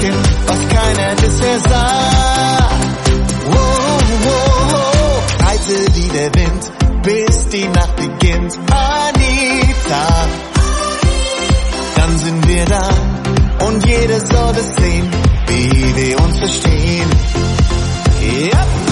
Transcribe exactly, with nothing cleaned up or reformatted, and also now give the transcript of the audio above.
entdecken, was keiner bisher sah. Wow, wow, wow. Reite wie der Wind, bis die Nacht beginnt. Anita, dann sind wir da und jeder soll es sehen, wie wir uns verstehen. Ja.